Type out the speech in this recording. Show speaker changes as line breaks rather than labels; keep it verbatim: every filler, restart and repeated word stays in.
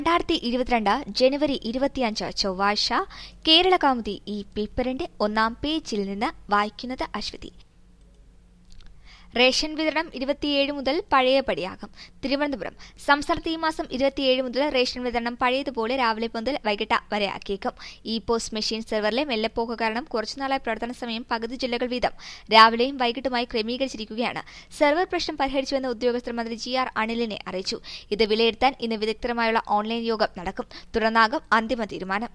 രണ്ടായിരത്തി ഇരുപത്തിരണ്ട് ജനുവരി ഇരുപത്തിയഞ്ച് ചൊവ്വാഴ്ച കേരള കൗമുദി ഈ പേപ്പറിന്റെ ഒന്നാം പേജിൽ നിന്ന് വായിക്കുന്നത് അശ്വതി. റേഷൻ വിതരണം ഇരുപത്തിയേഴ് മുതൽ പഴയപടിയാകും. തിരുവനന്തപുരം. സംസ്ഥാനത്ത് ഈ മാസം ഇരുപത്തിയേഴ് മുതൽ റേഷൻ വിതരണം പഴയതുപോലെ രാവിലെ മുതൽ വൈകിട്ട് വരെയാക്കിയേക്കും. ഇ പോസ്റ്റ് മെഷീൻ സെർവറിലെ മെല്ലെപ്പോക്ക് കാരണം കുറച്ചുനാളായി പ്രവർത്തന സമയം പകുതി ജില്ലകൾ വീതം രാവിലെയും വൈകിട്ടുമായി ക്രമീകരിച്ചിരിക്കുകയാണ്. സെർവർ പ്രശ്നം പരിഹരിച്ചുവെന്ന് ഉദ്യോഗസ്ഥർ മന്ത്രി ജി ആർ അനിലിനെ അറിയിച്ചു. ഇത് വിലയിരുത്താൻ ഇന്ന് വിദഗ്ധരുമായുള്ള ഓൺലൈൻ യോഗം നടക്കും. തുടർന്നാകും അന്തിമ തീരുമാനം.